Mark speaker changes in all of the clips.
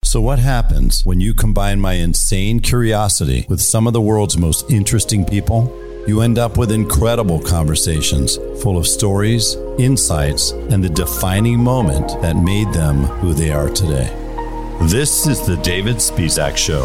Speaker 1: So what happens when you combine my insane curiosity with some of the world's most interesting people? You end up with incredible conversations full of stories, insights, and the defining moment that made them who they are today. This is the David Spizak Show.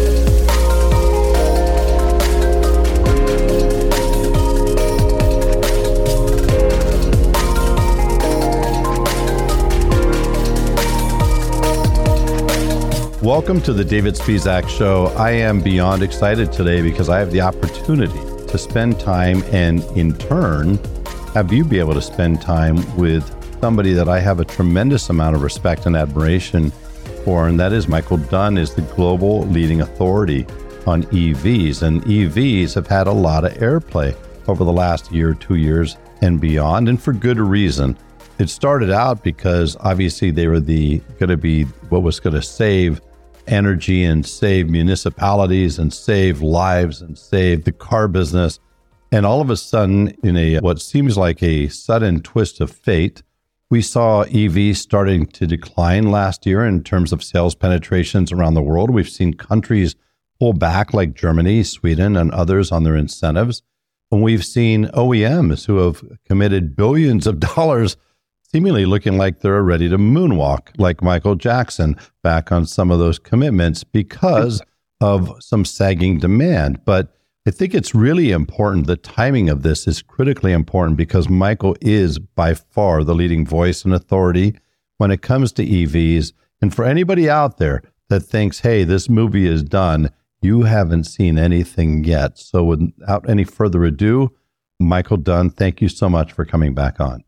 Speaker 1: Welcome to the David Spizak Show. I am beyond excited today because I have the opportunity to spend time and in turn have you be able to spend time with somebody that I have a tremendous amount of respect and admiration for, and that is Michael Dunn is the global leading authority on EVs, and EVs have had a lot of airplay over the last year, 2 years and beyond, and for good reason. It started out because obviously they were going to be what was going to save energy and save municipalities and save lives and save the car business. And all of a sudden, in what seems like a sudden twist of fate, we saw EVs starting to decline last year in terms of sales penetrations around the world. We've seen countries pull back like Germany, Sweden, and others on their incentives. And we've seen OEMs who have committed billions of dollars seemingly looking like they're ready to moonwalk, like Michael Jackson, back on some of those commitments because of some sagging demand. But I think it's really important. The timing of this is critically important because Michael is by far the leading voice and authority when it comes to EVs. And for anybody out there that thinks, hey, this movie is done, you haven't seen anything yet. So without any further ado, Michael Dunn, thank you so much for coming back on.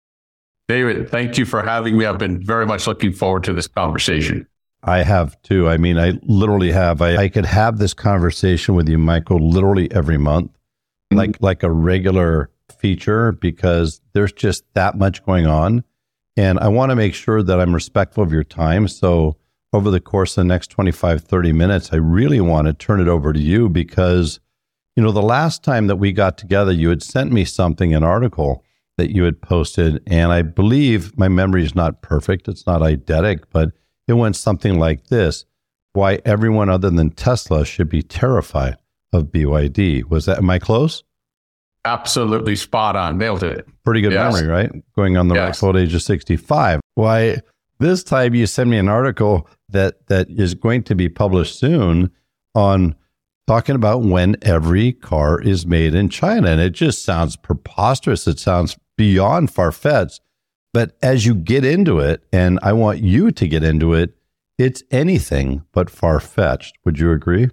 Speaker 2: David, thank you for having me. I've been very much looking forward to this conversation.
Speaker 1: I have too. I mean, I literally have. I could have this conversation with you, Michael, literally every month, like a regular feature, because there's just that much going on. And I want to make sure that I'm respectful of your time. So over the course of the next 25, 30 minutes, I really want to turn it over to you because, the last time that we got together, you had sent me something, an article that you had posted. And I believe my memory is not perfect. It's not eidetic, but it went something like this: why everyone other than Tesla should be terrified of BYD. Am I close?
Speaker 2: Absolutely spot on. Nailed it.
Speaker 1: Pretty good memory, right? Going on the right old age of 65. Why this time you send me an article that is going to be published soon on talking about when every car is made in China. And it just sounds preposterous. It sounds beyond far-fetched. But as you get into it, and I want you to get into it, it's anything but far-fetched. Would you agree?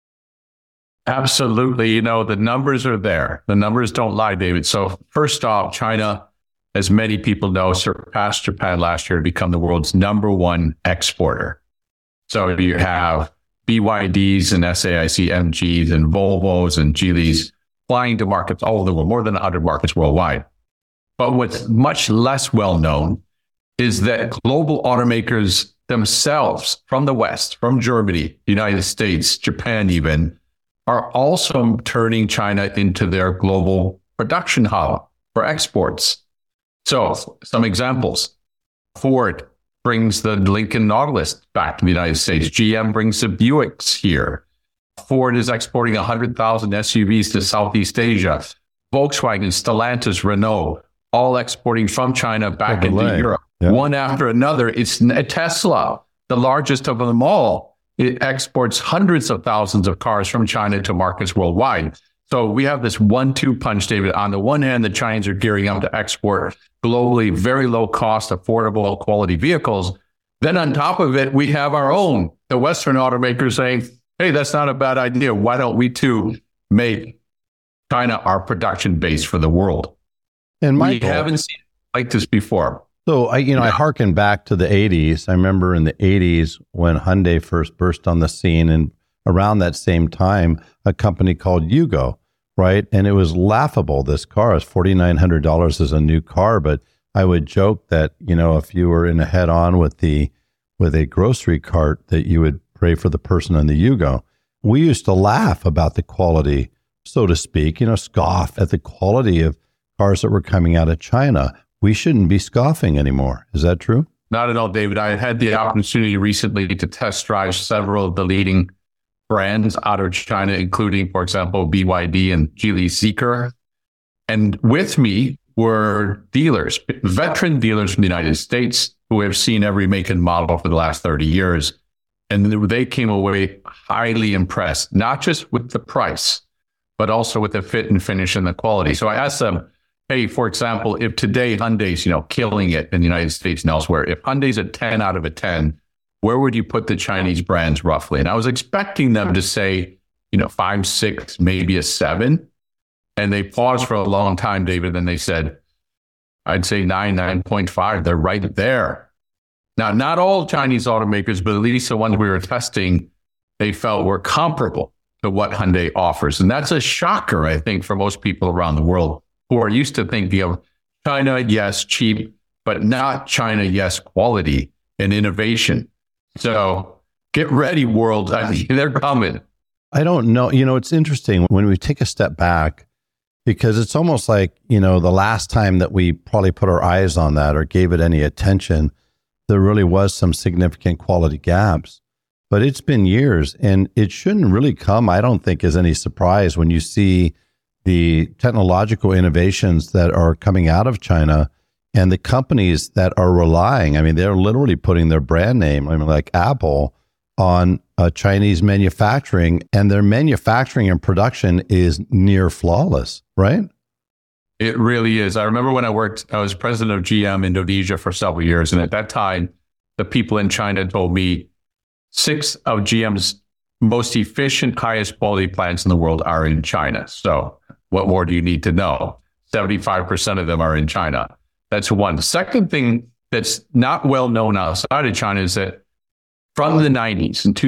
Speaker 2: Absolutely. The numbers are there. The numbers don't lie, David. So first off, China, as many people know, surpassed Japan last year to become the world's #1 exporter. So you have BYDs and SAIC MGs and Volvos and Geelys flying to markets all over the world, more than 100 markets worldwide. But what's much less well known is that global automakers themselves from the West, from Germany, United States, Japan even, are also turning China into their global production hub for exports. So some examples: Ford brings the Lincoln Nautilus back to the United States. GM brings the Buicks here. Ford is exporting 100,000 SUVs to Southeast Asia. Volkswagen, Stellantis, Renault, all exporting from China back into Europe. Yep. One after another. It's Tesla, the largest of them all. It exports hundreds of thousands of cars from China to markets worldwide. So we have this 1-2 punch, David. On the one hand, the Chinese are gearing up to export globally very low cost, affordable, quality vehicles. Then on top of it, we have our own, the Western automakers saying, hey, that's not a bad idea. Why don't we too make China our production base for the world?
Speaker 1: And Michael,
Speaker 2: we haven't seen it like this before.
Speaker 1: So I hearken back to the 80s. I remember in the 80s when Hyundai first burst on the scene, and around that same time, a company called Yugo, right? And it was laughable. This car is $4,900 as a new car, but I would joke that, if you were in a head-on with a grocery cart, that you would pray for the person in the Yugo. We used to laugh about the quality, so to speak, scoff at the quality of cars that were coming out of China. We shouldn't be scoffing anymore. Is that true?
Speaker 2: Not at all, David. I had the opportunity recently to test drive several of the leading brands out of China, including, for example, BYD and Geely Zeekr. And with me were dealers, veteran dealers from the United States who have seen every make and model for the last 30 years. And they came away highly impressed, not just with the price, but also with the fit and finish and the quality. So I asked them, hey, for example, if today Hyundai's, killing it in the United States and elsewhere, if Hyundai's a 10 out of a 10, where would you put the Chinese brands roughly? And I was expecting them to say, 5, 6, maybe a 7. And they paused for a long time, David. And they said, I'd say 9, 9.5. They're right there. Now, not all Chinese automakers, but at least the ones we were testing, they felt were comparable to what Hyundai offers. And that's a shocker, I think, for most people around the world who are used to thinking of China, yes, cheap, but not China, yes, quality and innovation. So get ready, world. I mean, they're coming.
Speaker 1: I don't know. It's interesting when we take a step back, because it's almost like, the last time that we probably put our eyes on that or gave it any attention, there really was some significant quality gaps. But it's been years, and it shouldn't really come, I don't think, as any surprise when you see the technological innovations that are coming out of China and the companies that are relying. I mean, they're literally putting their brand name, like Apple, on Chinese manufacturing, and their manufacturing and production is near flawless, right?
Speaker 2: It really is. I remember when I was president of GM Indonesia for several years. And at that time, the people in China told me 6 of GM's most efficient, highest quality plants in the world are in China. So what more do you need to know? 75% of them are in China. That's one. The second thing that's not well known outside of China is that from the 90s and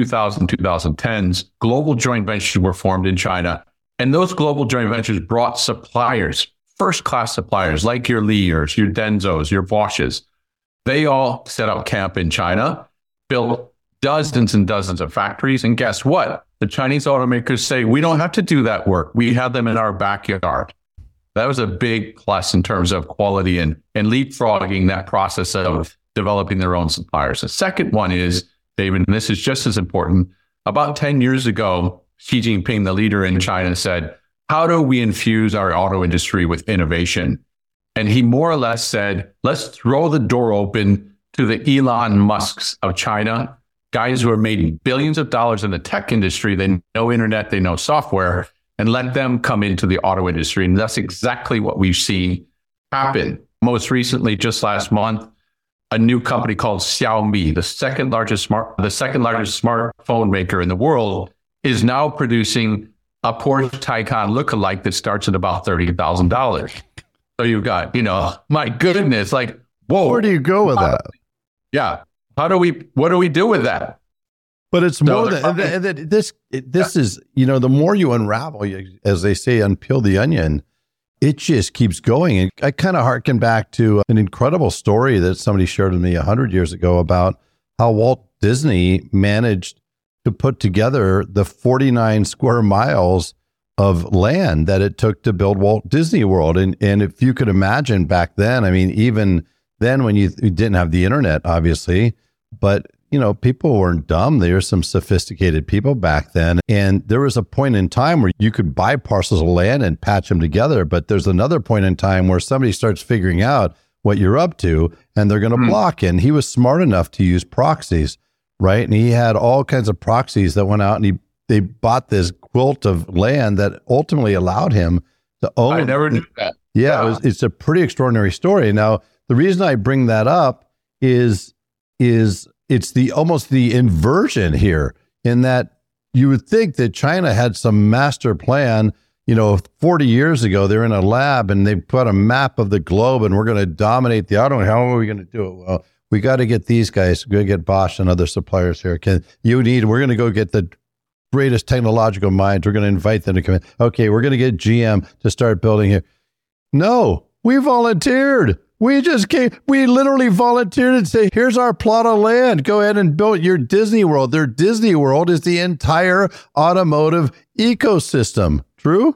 Speaker 2: 2010s, global joint ventures were formed in China. And those global joint ventures brought suppliers, first-class suppliers like your Lears, your Denzos, your Bosches. They all set up camp in China, built dozens and dozens of factories. And guess what? The Chinese automakers say, we don't have to do that work. We have them in our backyard. That was a big plus in terms of quality and leapfrogging that process of developing their own suppliers. The second one is, David, and this is just as important, about 10 years ago, Xi Jinping, the leader in China, said, how do we infuse our auto industry with innovation? And he more or less said, let's throw the door open to the Elon Musks of China, guys who are making billions of dollars in the tech industry. They know internet, they know software, and let them come into the auto industry. And that's exactly what we've seen happen. Most recently, just last month, a new company called Xiaomi, the second largest smartphone maker in the world, is now producing a Porsche Taycan lookalike that starts at about $30,000. So you've got, my goodness, like, whoa.
Speaker 1: Where do you go with that?
Speaker 2: Yeah. What do we do with that?
Speaker 1: But it's more than this is, the more you unravel, as they say, unpeel the onion, it just keeps going. And I kind of harken back to an incredible story that somebody shared with me 100 years ago about how Walt Disney managed to put together the 49 square miles of land that it took to build Walt Disney World. And if you could imagine back then, I mean, even then when you didn't have the internet, obviously, but people weren't dumb. There were some sophisticated people back then. And there was a point in time where you could buy parcels of land and patch them together. But there's another point in time where somebody starts figuring out what you're up to and they're going to block it. And he was smart enough to use proxies, right? And he had all kinds of proxies that went out and they bought this quilt of land that ultimately allowed him to own.
Speaker 2: I never knew that.
Speaker 1: Yeah, it's a pretty extraordinary story. Now, the reason I bring that up is it's almost the inversion here, in that you would think that China had some master plan. 40 years ago, they're in a lab and they put a map of the globe and we're going to dominate the auto. How are we going to do it? Well, we got to get these guys. We're going to get Bosch and other suppliers here. We're going to go get the greatest technological minds. We're going to invite them to come in. Okay, we're going to get GM to start building here. No, we volunteered. We just came. We literally volunteered and say, here's our plot of land. Go ahead and build your Disney World. Their Disney World is the entire automotive ecosystem. True?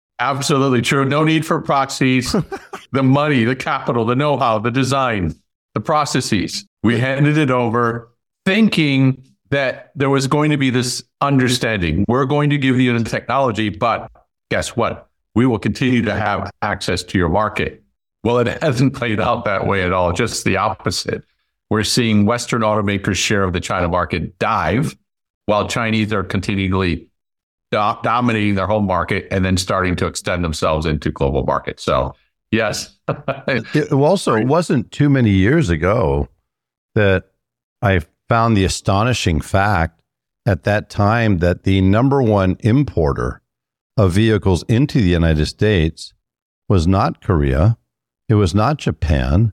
Speaker 2: Absolutely true. No need for proxies. The money, the capital, the know-how, the design. the processes. We handed it over thinking that there was going to be this understanding. We're going to give you the technology, but guess what? We will continue to have access to your market. Well, it hasn't played out that way at all, just the opposite. We're seeing Western automakers' share of the China market dive, while Chinese are continually dominating their home market and then starting to extend themselves into global markets. So, yes.
Speaker 1: It wasn't too many years ago that I found the astonishing fact at that time that the number one importer of vehicles into the United States was not Korea. It was not Japan.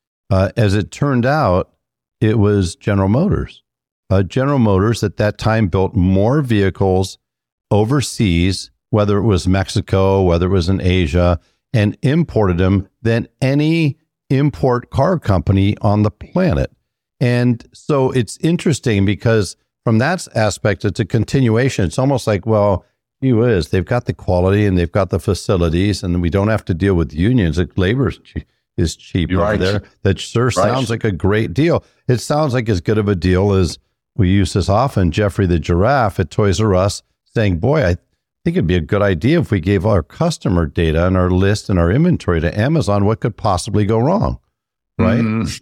Speaker 1: As it turned out, it was General Motors. General Motors at that time built more vehicles overseas, whether it was Mexico, whether it was in Asia, and imported them than any import car company on the planet. And so it's interesting because from that aspect, it's a continuation. It's almost like, well, they've got the quality and they've got the facilities and we don't have to deal with unions. Labor is cheap over there. That sure sounds like a great deal. It sounds like as good of a deal as we use this often, Jeffrey the Giraffe at Toys R Us saying, boy, I think it'd be a good idea if we gave our customer data and our list and our inventory to Amazon. What could possibly go wrong? Right.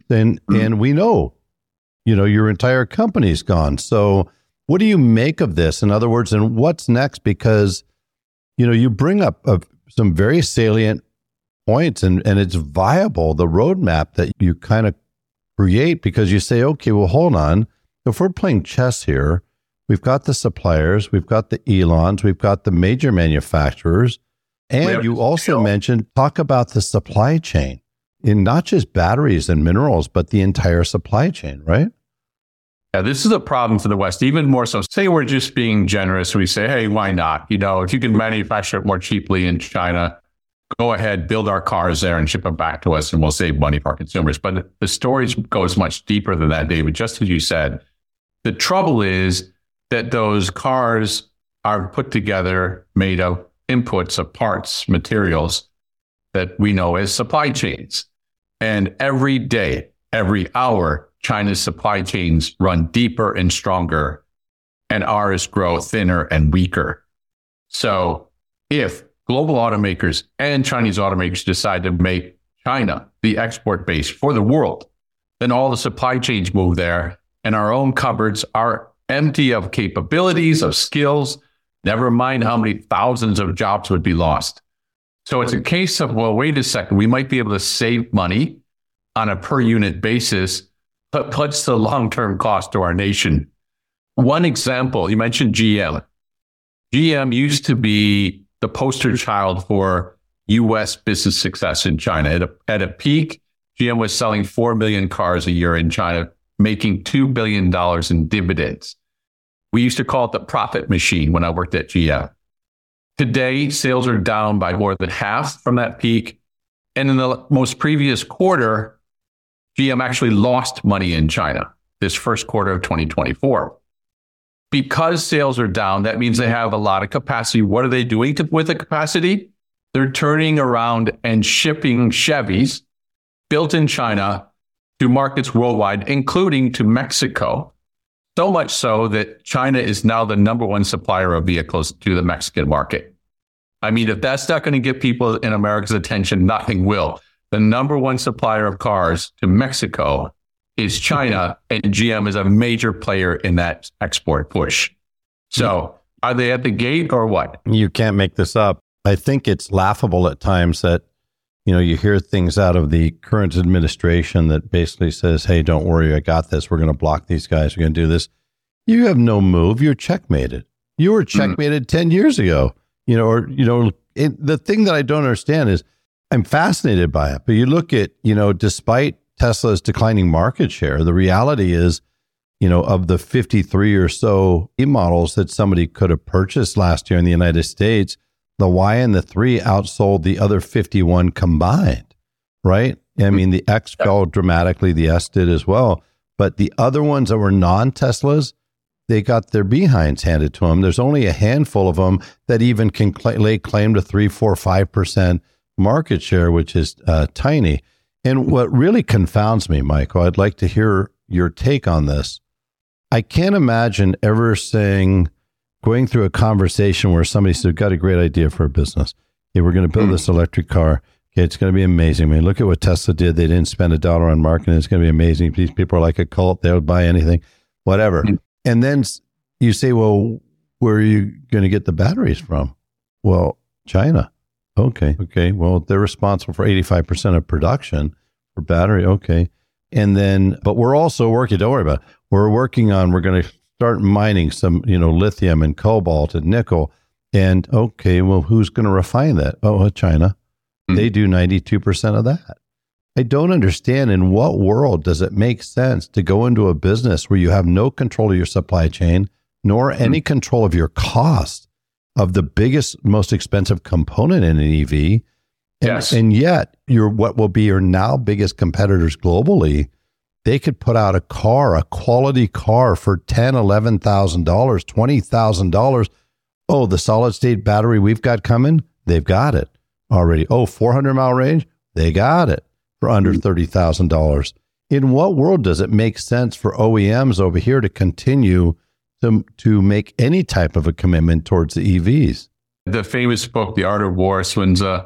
Speaker 1: And we know, your entire company's gone. So what do you make of this? In other words, and what's next? Because, you bring up some very salient points and it's viable, the roadmap that you kind of create, because you say, okay, well, hold on. If we're playing chess here, we've got the suppliers, we've got the Elons, we've got the major manufacturers. And you also mentioned, talk about the supply chain in not just batteries and minerals, but the entire supply chain, right?
Speaker 2: Yeah, this is a problem for the West, even more so. Say we're just being generous. We say, hey, why not? If you can manufacture it more cheaply in China, go ahead, build our cars there and ship them back to us and we'll save money for our consumers. But the story goes much deeper than that, David. Just as you said, the trouble is that those cars are put together, made of inputs of parts, materials that we know as supply chains. And every day, every hour, China's supply chains run deeper and stronger, and ours grow thinner and weaker. So if global automakers and Chinese automakers decide to make China the export base for the world, then all the supply chains move there, and our own cupboards are empty of capabilities, of skills, never mind how many thousands of jobs would be lost. So it's a case of, well, wait a second, we might be able to save money on a per unit basis, but what's the long-term cost to our nation? One example, you mentioned GM. GM used to be the poster child for U.S. business success in China. At a peak, GM was selling 4 million cars a year in China, making $2 billion in dividends. We used to call it the profit machine when I worked at GM. Today, sales are down by more than half from that peak. And in the most previous quarter, GM actually lost money in China, this first quarter of 2024. Because sales are down, that means they have a lot of capacity. What are they doing with the capacity? They're turning around and shipping Chevys built in China to markets worldwide, including to Mexico. So much so that China is now the number one supplier of vehicles to the Mexican market. I mean, if that's not going to get people in America's attention, nothing will. The number one supplier of cars to Mexico is China, and GM is a major player in that export push. So are they at the gate or what?
Speaker 1: You can't make this up. I think it's laughable at times that, you hear things out of the current administration that basically says, hey, don't worry, I got this. We're going to block these guys. We're going to do this. You have no move. You're checkmated. You were checkmated 10 years ago. The thing that I don't understand is I'm fascinated by it. But you look at, despite Tesla's declining market share, the reality is, of the 53 or so e-models that somebody could have purchased last year in the United States, the Y and the 3 outsold the other 51 combined, right? I mean, the X fell dramatically. The S did as well. But the other ones that were non-Teslas, they got their behinds handed to them. There's only a handful of them that even can lay claim to 3, 4, 5% market share, which is tiny. And what really confounds me, Michael, I'd like to hear your take on this. I can't imagine ever going through a conversation where somebody said, got a great idea for a business. Hey, we're going to build this electric car. Okay, it's going to be amazing. I mean, look at what Tesla did. They didn't spend $1 on marketing. It's going to be amazing. These people are like a cult. They'll buy anything, whatever. And then you say, well, where are you going to get the batteries from? Well, China. Okay. Well, they're responsible for 85% of production for battery. Okay. And then, but we're also working, don't worry about it. We're going to start mining some, lithium and cobalt and nickel. And okay, well, who's going to refine that? Oh, China. They do 92% of that. I don't understand, in what world does it make sense to go into a business where you have no control of your supply chain, nor any control of your cost of the biggest, most expensive component in an EV.
Speaker 2: Yes.
Speaker 1: And yet what will be your now biggest competitors globally, they could put out a quality car for $10,000, $11,000, $20,000. Oh, the solid state battery we've got coming, they've got it already. Oh, 400-mile range, they got it for under $30,000. In what world does it make sense for OEMs over here to continue to make any type of a commitment towards the EVs?
Speaker 2: The famous book, The Art of War, Sun Tzu,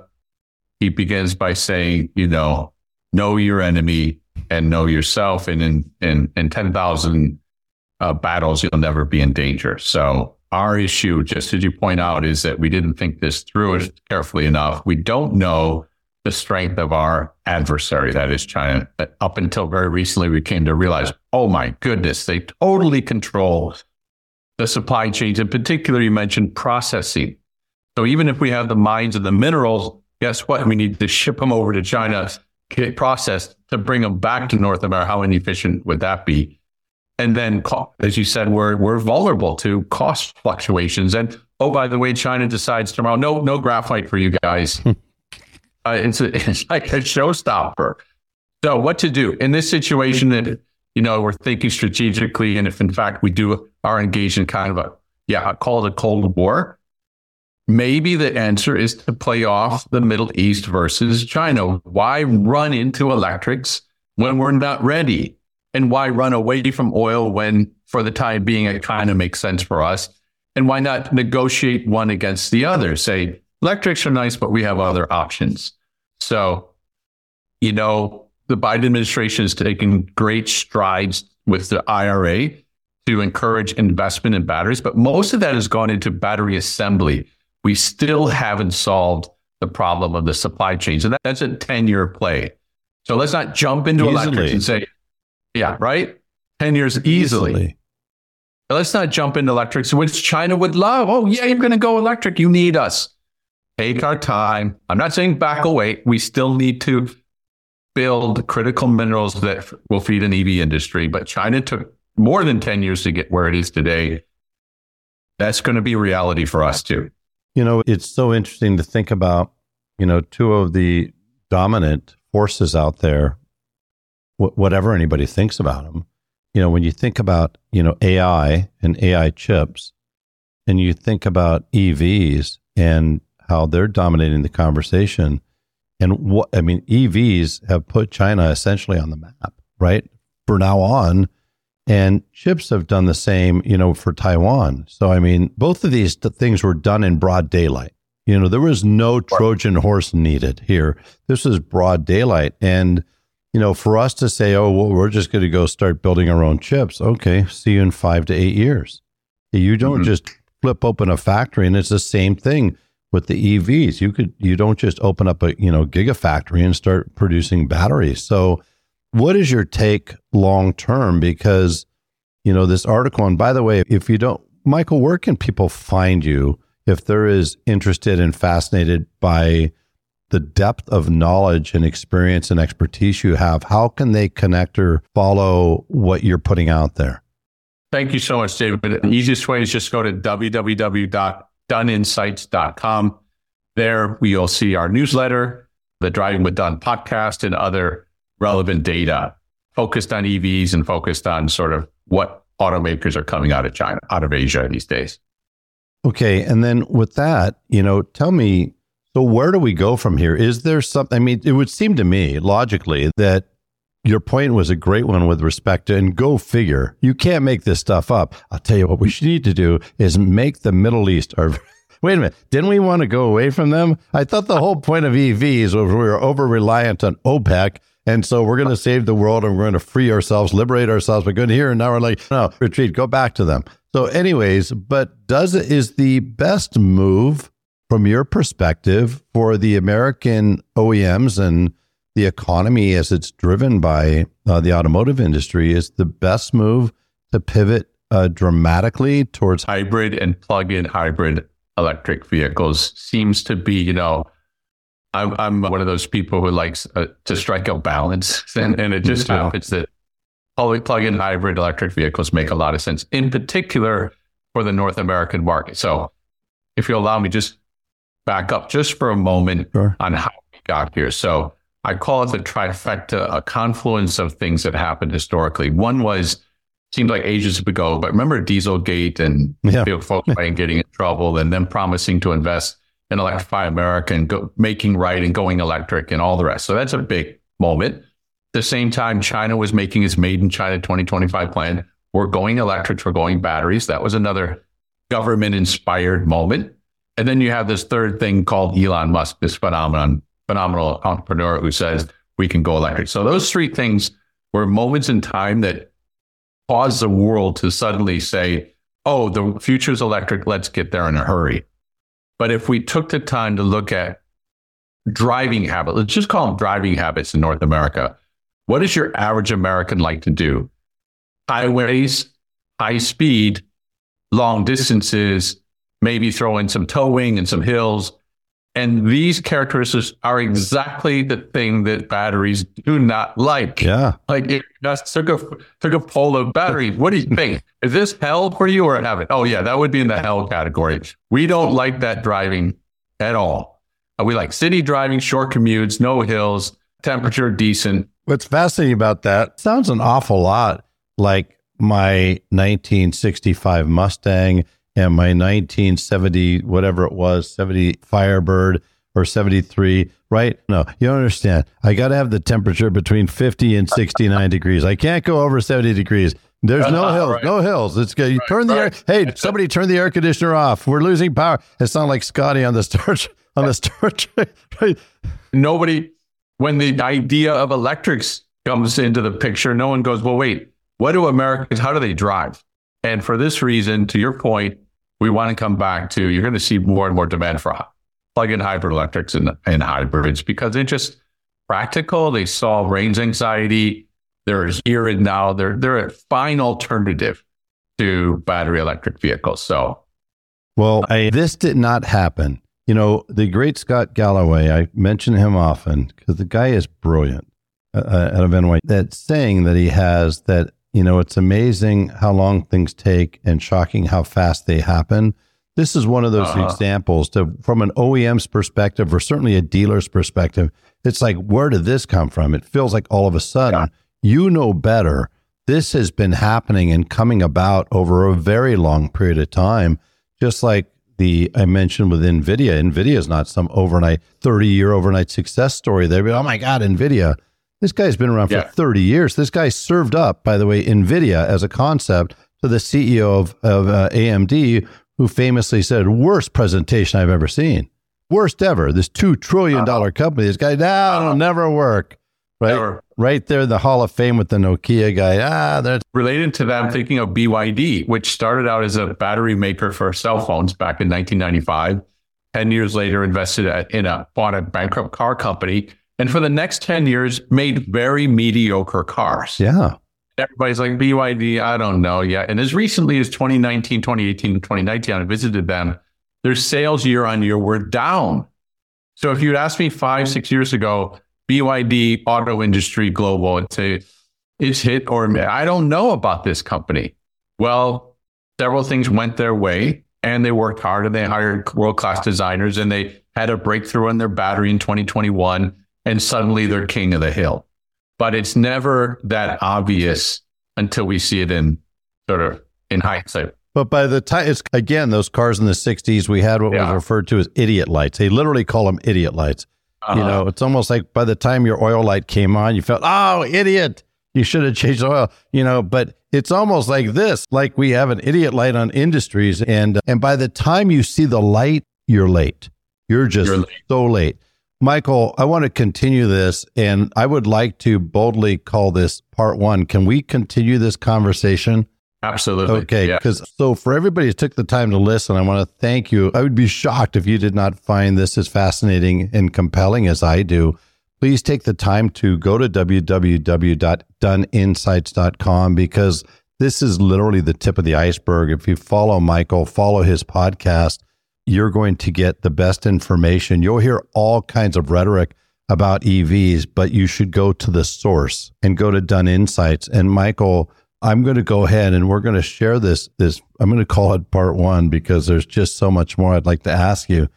Speaker 2: he begins by saying, know your enemy and know yourself. And in 10,000 battles, you'll never be in danger. So our issue, just as you point out, is that we didn't think this through carefully enough. We don't know the strength of our adversary, that is China. Up until very recently, we came to realize, oh my goodness, they totally control the supply chains. In particular, you mentioned processing. So even if we have the mines and the minerals, guess what? We need to ship them over to China, get processed to bring them back to North America. How inefficient would that be? And then, as you said, we're vulnerable to cost fluctuations. And oh, by the way, China decides tomorrow, no graphite for you guys. It's like a showstopper. So what to do in this situation? That we're thinking strategically, and if in fact we are engaged in kind of I call it a Cold War. Maybe the answer is to play off the Middle East versus China. Why run into electrics when we're not ready? And why run away from oil when, for the time being, it kind of makes sense for us? And why not negotiate one against the other? Say, electrics are nice, but we have other options. So, the Biden administration is taking great strides with the IRA to encourage investment in batteries, but most of that has gone into battery assembly. We still haven't solved the problem of the supply chains, and that's a 10-year play. So let's not jump into electrics and say, yeah, right? 10 years easily. Let's not jump into electrics, which China would love. Oh, yeah, you're going to go electric. You need us. Take our time. I'm not saying back away. We still need to build critical minerals that will feed an EV industry. But China took more than 10 years to get where it is today. That's going to be reality for us too.
Speaker 1: It's so interesting to think about, two of the dominant forces out there, whatever anybody thinks about them. When you think about, AI and AI chips, and you think about EVs and how they're dominating the conversation, and EVs have put China essentially on the map, right? For now on, and chips have done the same, for Taiwan. So, both of these things were done in broad daylight. There was no Trojan horse needed here. This is broad daylight. And for us to say, oh, well, we're just going to go start building our own chips. Okay, see you in 5 to 8 years. You don't just flip open a factory, and it's the same thing with the EVs. You don't just open up a gigafactory and start producing batteries. So what is your take long term? Because this article, and by the way, if you don't, Michael, where can people find you if they're interested and fascinated by the depth of knowledge and experience and expertise you have? How can they connect or follow what you're putting out there?
Speaker 2: Thank you so much, David. The easiest way is just go to www.dunninsights.com. There you'll see our newsletter, the Driving with Dunn podcast, and other relevant data focused on EVs and focused on sort of what automakers are coming out of China, out of Asia these days.
Speaker 1: Okay. And then with that, tell me, So where do we go from here? Is there something, I mean, it would seem to me logically that your point was a great one with respect to, and go figure, you can't make this stuff up. I'll tell you what we need to do is make the Middle East, or wait a minute, didn't we want to go away from them? I thought the whole point of EVs was we were over-reliant on OPEC, and so we're going to save the world and we're going to free ourselves, liberate ourselves by going here, and now we're like, no, retreat, go back to them. So anyways, but is the best move from your perspective for the American OEMs and the economy as it's driven by the automotive industry, is the best move to pivot dramatically towards
Speaker 2: hybrid and plug-in hybrid electric vehicles? Seems to be, you know, I'm one of those people who likes to strike a balance, and it just happens that plug-in hybrid electric vehicles make a lot of sense, in particular for the North American market. So if you allow me, just back up just for a moment on how we got here. So I call it the trifecta, a confluence of things that happened historically. One was, seemed like ages ago, but remember Dieselgate and Volkswagen getting in trouble and them promising to invest in Electrify America and making right and going electric and all the rest. So that's a big moment. At the same time, China was making its Made in China 2025 plan. We're going electric, we're going batteries. That was another government-inspired moment. And then you have this third thing called Elon Musk, this phenomenal entrepreneur who says we can go electric. So those three things were moments in time that caused the world to suddenly say, oh, the future's electric, let's get there in a hurry. But if we took the time to look at driving habits, let's just call them driving habits in North America. What does your average American like to do? Highways, high speed, long distances, maybe throw in some towing and some hills. And these characteristics are exactly the thing that batteries do not like.
Speaker 1: Yeah.
Speaker 2: Like if you just took a poll of batteries, what do you think? Is this hell for you or heaven? Oh yeah, that would be in the hell category. We don't like that driving at all. We like city driving, short commutes, no hills, temperature decent.
Speaker 1: What's fascinating about that, sounds an awful lot like my 1965 Mustang and my 1970, whatever it was, 70 Firebird or 73, right? No, you don't understand. I got to have the temperature between 50 and 69 degrees. I can't go over 70 degrees. There's no hills, right. No hills. It's good. You turn the air. Hey, somebody turn the air conditioner off. We're losing power. It sounds like Scotty on the starch, right?
Speaker 2: Nobody, when the idea of electrics comes into the picture, no one goes, well, wait, what do Americans, how do they drive? And for this reason, to your point, we want to come back to, you're going to see more and more demand for plug-in hybrid electrics and hybrids because they're just practical. They solve range anxiety. They're here and now. They're a fine alternative to battery electric vehicles. So,
Speaker 1: well, this did not happen. You know, the great Scott Galloway, I mention him often because the guy is brilliant out of NYU. That saying that he has that, you know, it's amazing how long things take and shocking how fast they happen. This is one of those examples from an OEM's perspective, or certainly a dealer's perspective. It's like, where did this come from? It feels like all of a sudden, you know better. This has been happening and coming about over a very long period of time. Just like I mentioned with NVIDIA. NVIDIA is not some 30-year overnight success story. They'd be, oh my God, NVIDIA. This guy's been around for 30 years. This guy served up, by the way, NVIDIA as a concept to the CEO of AMD, who famously said, worst presentation I've ever seen. Worst ever. This $2 trillion company. This guy, it'll never work. Right? Never. Right there, the Hall of Fame with the Nokia guy. That's
Speaker 2: related to that. I'm thinking of BYD, which started out as a battery maker for cell phones back in 1995. 10 years later, bought a bankrupt car company. And for the next 10 years, made very mediocre cars.
Speaker 1: Yeah.
Speaker 2: Everybody's like, BYD, I don't know yet. And as recently as 2019, 2018, 2019, I visited them. Their sales year on year were down. So if you'd asked me 5-6 years ago, BYD, auto industry, global, I'd say it's hit or I don't know about this company. Well, several things went their way and they worked hard and they hired world-class designers and they had a breakthrough in their battery in 2021. And suddenly they're king of the hill. But it's never that obvious until we see it in hindsight.
Speaker 1: But by the time it's, again, those cars in the 60s, we had what was referred to as idiot lights. They literally call them idiot lights. You know, it's almost like by the time your oil light came on, you felt, oh, idiot, you should have changed the oil, you know, but it's almost like this, like we have an idiot light on Industries. And by the time you see the light, you're late. You're so late. Michael, I want to continue this, and I would like to boldly call this part 1. Can we continue this conversation?
Speaker 2: Absolutely.
Speaker 1: Okay, because so for everybody who took the time to listen, I want to thank you. I would be shocked if you did not find this as fascinating and compelling as I do. Please take the time to go to www.doneinsights.com, because this is literally the tip of the iceberg. If you follow Michael, follow his podcast, you're going to get the best information. You'll hear all kinds of rhetoric about EVs, but you should go to the source and go to Done Insights. And Michael, I'm going to go ahead and we're going to share this. I'm going to call it part 1 because there's just so much more I'd like to ask you.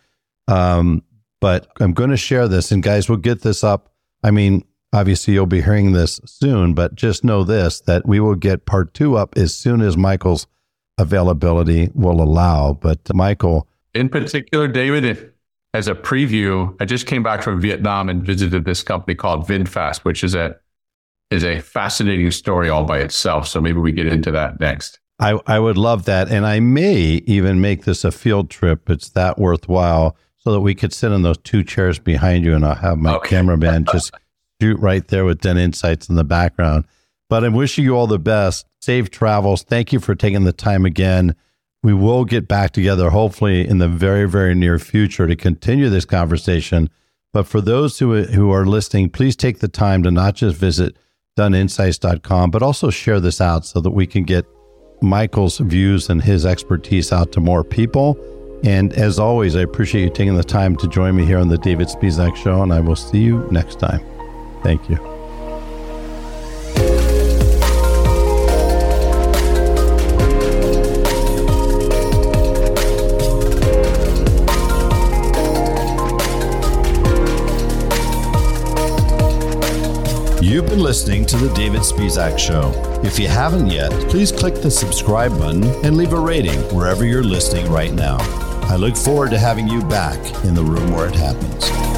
Speaker 1: But I'm going to share this, and guys, we'll get this up. I mean, obviously you'll be hearing this soon, but just know this, that we will get part 2 up as soon as Michael's availability will allow. But Michael,
Speaker 2: in particular, David, as a preview, I just came back from Vietnam and visited this company called VinFast, which is a fascinating story all by itself. So maybe we get into that next.
Speaker 1: I would love that. And I may even make this a field trip. It's that worthwhile, so that we could sit in those 2 chairs behind you, and I'll have my cameraman just shoot right there with Done Insights in the background. But I'm wishing you all the best. Safe travels. Thank you for taking the time again. We will get back together, hopefully in the very, very near future, to continue this conversation. But for those who are listening, please take the time to not just visit doneinsights.com, but also share this out so that we can get Michael's views and his expertise out to more people. And as always, I appreciate you taking the time to join me here on the David Spizak Show, and I will see you next time. Thank you.
Speaker 3: You've been listening to The David Spizak Show. If you haven't yet, please click the subscribe button and leave a rating wherever you're listening right now. I look forward to having you back in the room where it happens.